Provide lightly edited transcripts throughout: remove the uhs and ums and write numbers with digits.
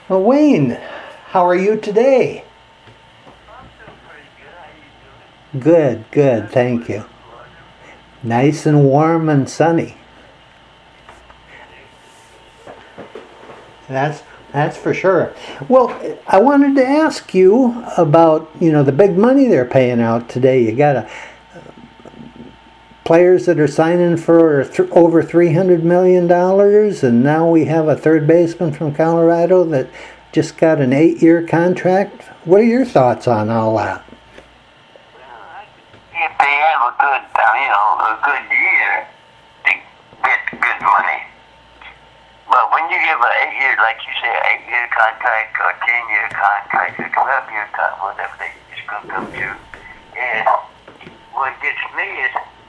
Well, Wayne, how are you today? I'm doing pretty good. How you doing? Good, good, Nice thank weather you. in Florida. Nice and warm and sunny. That's that's for sure. Well, I wanted to ask you about the big money they're paying out today. You got players that are signing for over $300 million, and now we have a third baseman from Colorado that just got an 8-year contract. What are your thoughts on all that? Well, if they have a good year, they get good money. But when you give an 8-year, like you say, 8-year contract or 10-year contract or 12-year contract, whatever they just gonna come to, and what gets me is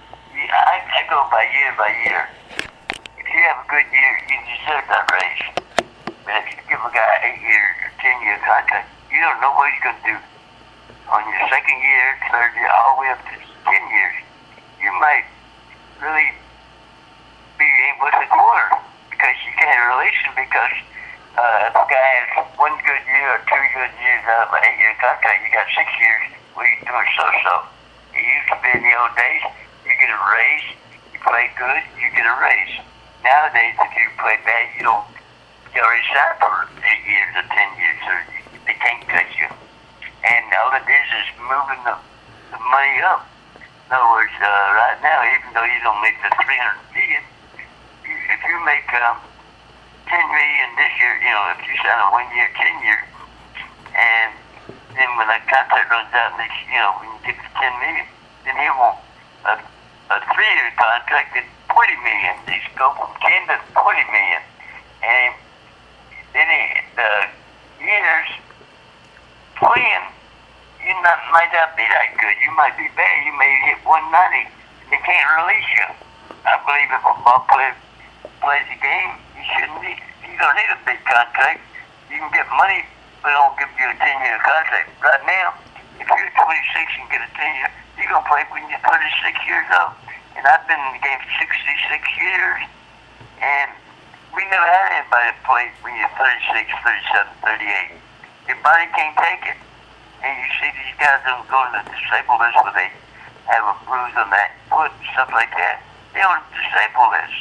I go by year. If you have a good year, you deserve that raise. But if you give a guy an 8-year or 10-year contract, you don't know what he's gonna do on your second year, third year, all the way up to 10 years. You might really be with a quarter because you can't release him because if a guy has one good year or 2 good years out of an 8-year contract, you got 6 years where you're doing so-so. It used to be in the old days, you get a raise, you play good, you get a raise. Nowadays, if you play bad, you already signed for 8 years or 10 years, or they can't cut you. And all it is moving the money up. In other words, right now, even though you don't make the 300 million, if you make 10 million this year, if you sign a 1 year, 10 year, and then when that contract runs out next, when you get to 10 million, then he want a 3-year contract at 20 million. These go from 10 to 20 million, and then the years playing, might not be that good. You might be bad. You may hit 190. They can't release you. I believe if a ball player plays the game, you don't need a big contract. You can get money, but don't give you a 10-year contract. Right now, if you're 26 and get a 10-year, you're going to play when you're 36 years old. And I've been in the game for 66 years, and we never had anybody play when you're 36, 37, 38. Your body can't take it. And you see these guys don't go to the disabled list where they have a bruise on that foot and stuff like that. They don't disable list.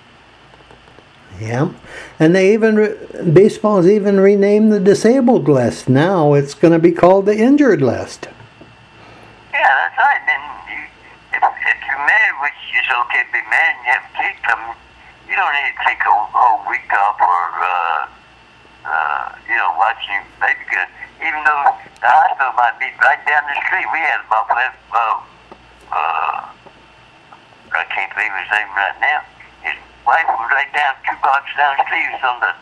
Yeah, and they baseball's even renamed the disabled list. Now it's going to be called the injured list. Yeah, that's right. Then if you're married, which is okay to be married, and you have kids coming, you don't need to take a whole week off or watching your baby good. Even though the hospital might be right down the street, we had about I can't believe his name right now. His wife was right down 2 blocks down the street. He was on the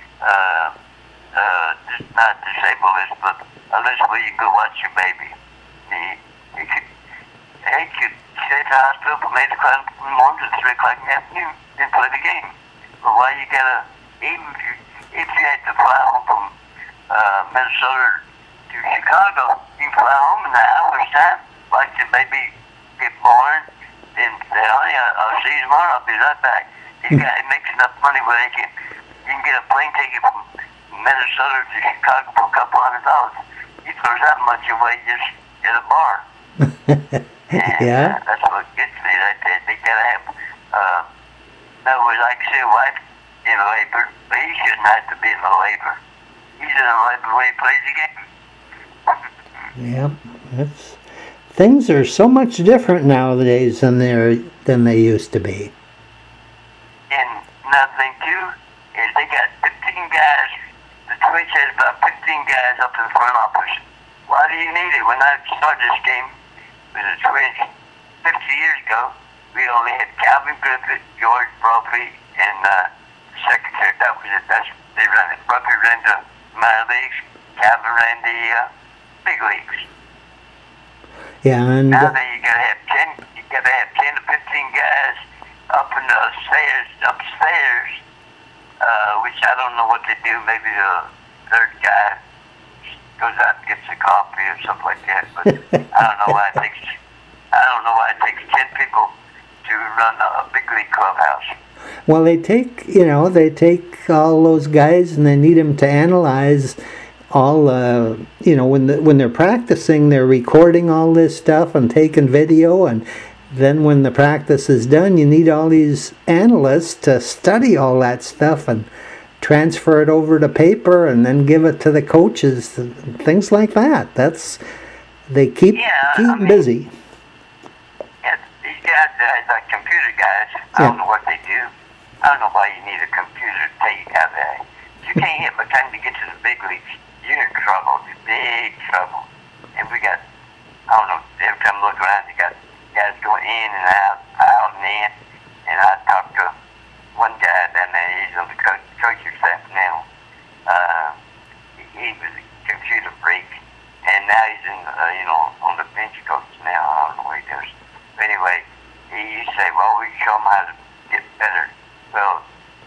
not disabled list, but a list where you go watch your baby. He could stay at the hospital from 8 o'clock in the morning to 3 o'clock in the afternoon and play the game. But why you gotta, even if you had to fly home from Minnesota to Chicago, you can fly home in an hour's time, watch the baby get born, then say, honey, I'll see you tomorrow, I'll be right back. He makes enough money where you can get a plane ticket from Minnesota to Chicago for a couple $100. He throws that much away just at a bar. And Yeah. that's what gets me right there. They gotta have, in other words, I can see a wife in labor, but he shouldn't have to be in labor. He's in labor when he plays the game. Yeah, things are so much different nowadays than they used to be. And another thing too is they got 15 guys. The Twins has about 15 guys up in the front office. Why do you need it? When I started this game with the Twins 50 years ago, we only had Calvin Griffith, George Brophy, and secretary. That was it. They ran it. Brophy ran the minor leagues. Calvin ran the big leagues. Yeah, and Now that you gotta have 10 to 15 guys up in the upstairs, which I don't know what they do. Maybe the third guy goes out and gets a coffee or something like that. But I don't know why it takes 10 people to run a big league clubhouse. Well, they take all those guys and they need them to analyze all, when they're practicing, they're recording all this stuff and taking video, and then when the practice is done, you need all these analysts to study all that stuff and transfer it over to paper and then give it to the coaches, things like that. They keep busy. Yeah, these guys, the computer guys, I don't know what they do. I don't know why you need a computer to tell you how that. You can't hit by the time you get to the big leagues. You're in trouble, big trouble. And we got, I don't know, every time I look around, you got guys going in and out and in. And I talked to one guy down there, he's on the coaching staff now. He was a computer freak, and now he's on the bench coach now. I don't know what he does. But anyway, he used to say, well, we show them how to get better. Well,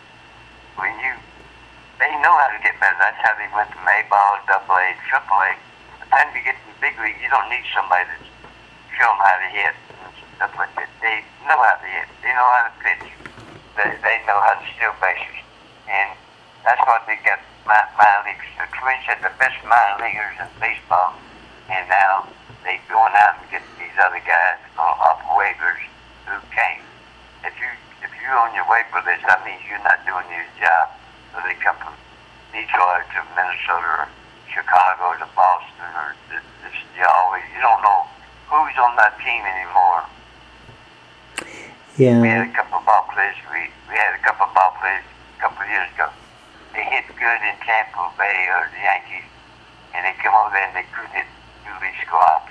they know how to get better. That's how they went from A-ball, AA, AAA. By the time you get to the big league, you don't need somebody to show them how to hit and stuff like that. They know how to hit. They know how to pitch. They know how to steal bases. And that's why they got minor leaguers. The Twins had the best minor leaguers in baseball. And now they're going out and get these other guys off waivers who came. If you're on your waiver list, that means you're not doing your job. So they come from Detroit to Minnesota or Chicago to Boston or you don't know who's on that team anymore. Yeah. We had a couple of ball players. We had a couple of ball players a couple of years ago. They hit good in Tampa Bay or the Yankees, and they come over there and they couldn't hit Dooley squad.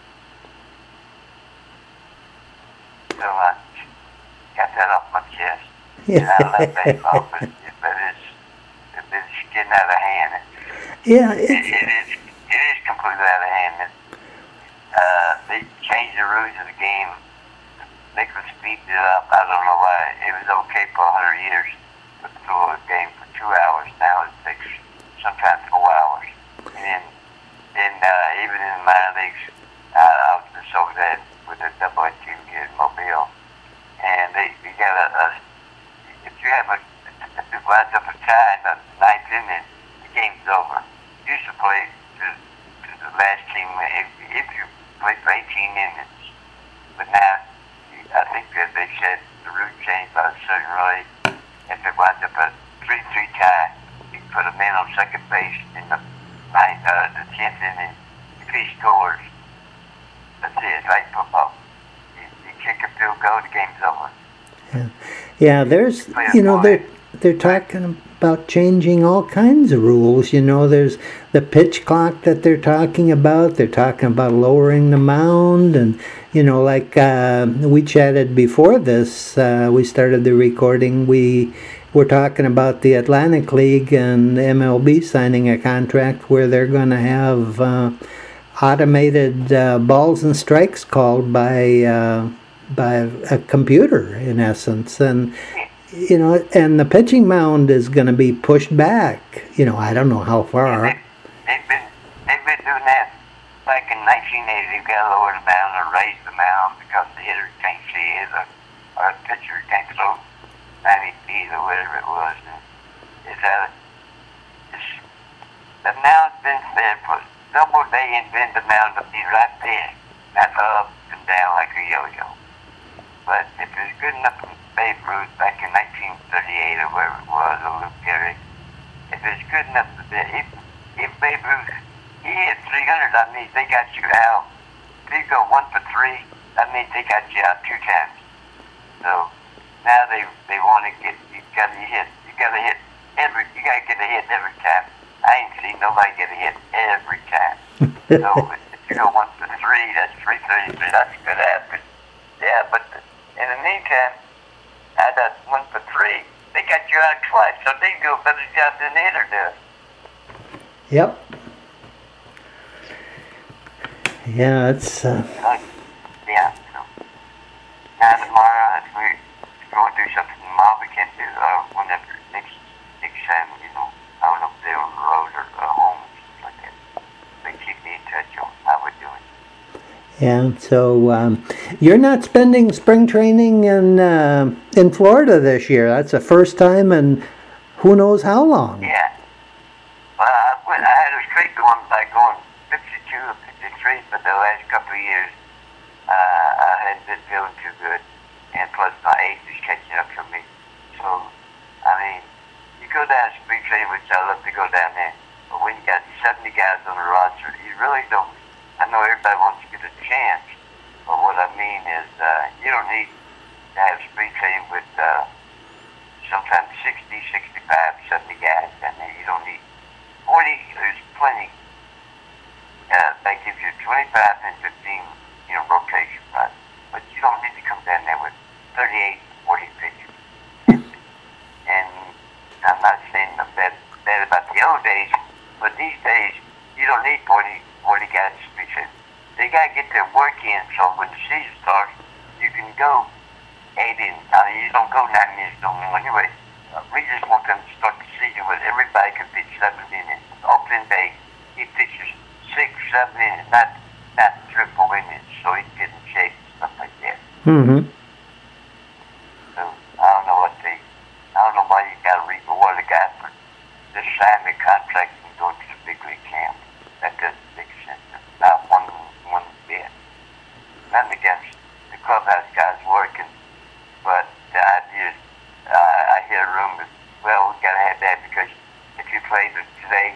So I got that off my chest. And I love baseball, but it's getting out of hand. Yeah, it is completely out of hand. They changed the rules of the game. They could speed it up. I don't know why. It was okay for 100 years to throw a game for 2 hours. Now it takes sometimes 4 hours. And then even in the minor leagues, I was just over there with the AA team here in Mobile. And you got if you have if it winds up a tie in the ninth inning, the game's over. You used to play to the last team if you play for 18 innings. But now, I think that they said the rule changed by a certain rate. If it winds up a 3-3 tie, you can put a man on second base in the 10th inning. If he scores, that's it. It's like football. You kick a field goal, the game's over. Yeah. There's they're talking about changing all kinds of rules. There's the pitch clock that they're talking about. They're talking about lowering the mound, and we chatted before this. We started the recording. We were talking about the Atlantic League and MLB signing a contract where they're going to have automated balls and strikes called by a computer, in essence, and and the pitching mound is going to be pushed back. I don't know how far. They've been doing that back in 1980. They've got to lower the mound or raise the mound because the hitter can't see it or the pitcher can't throw 90 feet or whatever it was. But now it's been said for double they invent the mound to be right there, not up and down like a yo-yo. But if it's good enough for Babe Ruth back in 1938 or wherever it was, or Lou Gehrig, if it's good enough for that, if Babe Ruth, he hit 300, that means they got you out. If you go 1 for 3, that means they got you out 2 times. So now they want to get, you got to get a hit every time. I ain't seen nobody get a hit every time. So if you go 1 for 3, that's 333. That's a good average. Yeah, but in the meantime, I got 1 for 3. They got you out twice, so they do a better job than the hitter does. Yep. Yeah, it's. Yeah. So now tomorrow, if we're going to do something tomorrow, we can't do whenever next time. I don't know if they're on the road or home or something like that. They keep me in touch on how we're doing. Yeah, so you're not spending spring training in Florida this year. That's the first time in who knows how long. Yeah. Well, I had a streak going by going 52 or 53 for the last couple of years. I hadn't been feeling too good, and plus my age is catching up to me. So, I mean, you go down to spring training, which I love to go down there, but when you got 70 guys on the roster, you really don't. I know everybody wants to get a chance, but what I mean is you don't need to have spring training with sometimes 60, 65, 70 guys down there. You don't need 40. There's plenty. That gives you 25 and 15, rotation, right? But you don't need to come down there with 38, 40 pitchers. And I'm not saying bad about the old days, but these days you don't need 40 guys to be fit. They got to get their work in, so when the season starts, you can go 8 innings. You don't go 9 innings no more anyway. We just want them to start the season with everybody can pitch 7 innings. Opening day, he pitches 6, 7 innings, not 3 or 4 innings, so he can get in shape and stuff like that. Mm-hmm. So I don't know why you got to reward a guy for just signing the contract and going to the big league camp. That doesn't make sense. Not one bit. Nothing against the clubhouse guys working, but the idea is, I hear rumors, well, we got to have that because if you play today,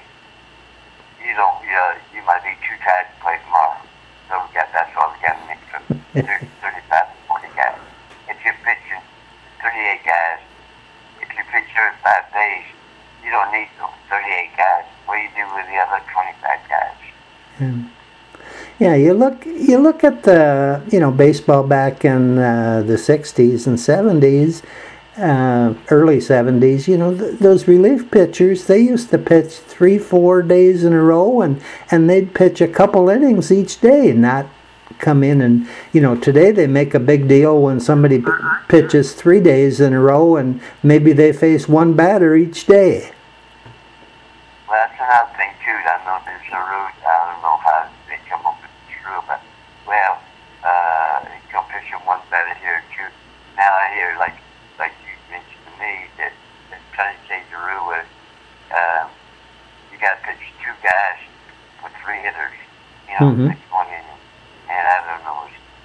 you might be too tired to play tomorrow. So that's why we got to mix up 35 to 40 guys. If you're pitching 38 guys, if you pitch 35 days, you don't need those 38 guys. What do you do with the other 25 guys? Yeah, you look at the baseball back in the 60s and 70s, early 70s. Those relief pitchers, they used to pitch 3-4 days in a row, and they'd pitch a couple innings each day, not come in and today they make a big deal when somebody pitches 3 days in a row and maybe they face one batter each day. Well, that's another thing too. I know there's a rule. I don't know how they come up with this rule, but you can pitch one batter here too. Now I hear like you mentioned to me that they're trying to change the rule with you got to pitch 2 guys with 3 hitters. Mm-hmm. Pitch 1 inning. And I don't know.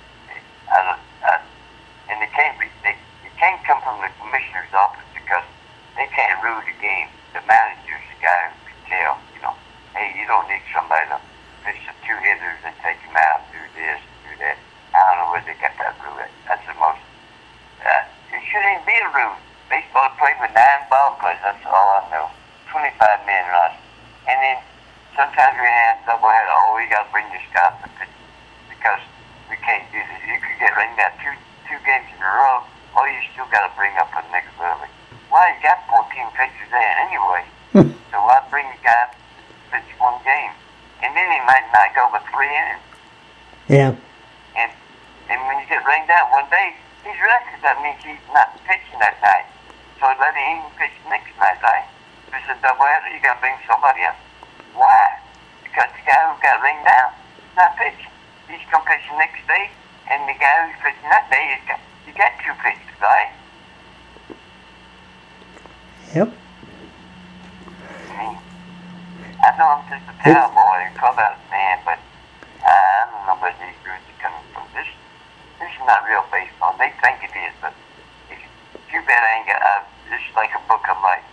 And it can't come from the commissioner's office because they can't rule the game. The manager's the guy who can tell, hey, you don't need somebody to pitch the 2 hitters and take them out, do this, do that. I don't know where they got that rule. That's the most. It shouldn't even be a rule. Baseball played with 9 ball players. That's all I know. 25-man roster. And then sometimes we have doubleheader. Oh, we got to bring this guy to pitch because we can't do this. You could get ringed out two games in a row. Oh, you still got to bring up a next early. Well, you got 14 pitchers there anyway. So why bring the guy to pitch 1 game? And then he might not go with 3 innings. Yeah. And when you get rained out one day, he's rested. That means he's not pitching that night. So let him even pitch next night, right? If it's a doubleheader, you got to bring somebody else. Why? Because the guy who got rained out is not pitching. He's going to pitch the next day, and the guy who's pitching that day, you got 2 pitchers, right? Yep. I know I'm just a cowboy and clubhouse man, but I don't know where these rules are coming from. This is not real baseball. They think it is, but too bad I ain't got. This is like a book I'm writing.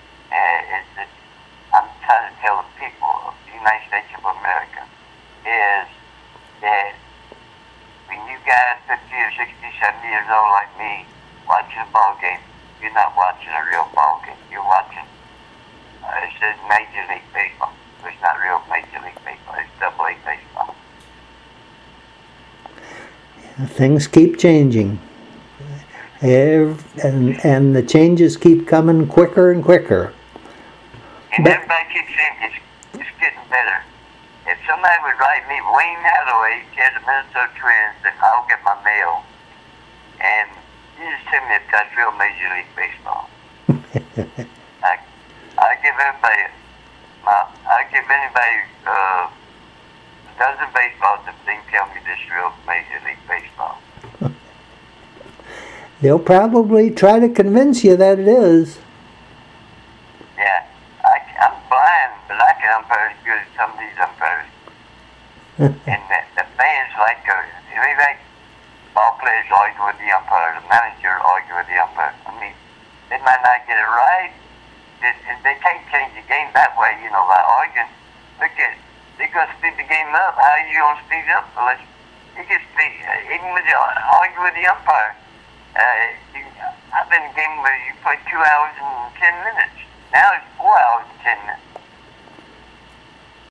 I'm trying to tell the people of the United States of America is that when you guys 50 or 60, 70 years old like me watching a ball game, you're not watching a real ball game. You're watching. It says Major League Baseball. But it's not real Major League Baseball. It's Double-A baseball. Things keep changing. And the changes keep coming quicker and quicker. And everybody keeps saying it's getting better. If somebody would write me, Wayne Hathaway, cares the Minnesota Twins, then I'll get my mail. And you just tell me if that's real Major League Baseball. I give anybody a dozen baseballs if they can tell me this is real Major League Baseball. They'll probably try to convince you that it is. Yeah, I'm blind, but I can umpire as good as some of these umpires. And the fans like ball players argue with the umpire, the manager argue with the umpire. I mean, they might not get it right. They can't change the game that way, by arguing. Look at, they're going to speed the game up. How are you going to speed it up? Unless you can speed, even with argue with the umpire. I've been in a game where you play 2 hours and 10 minutes. Now it's 4 hours and 10 minutes.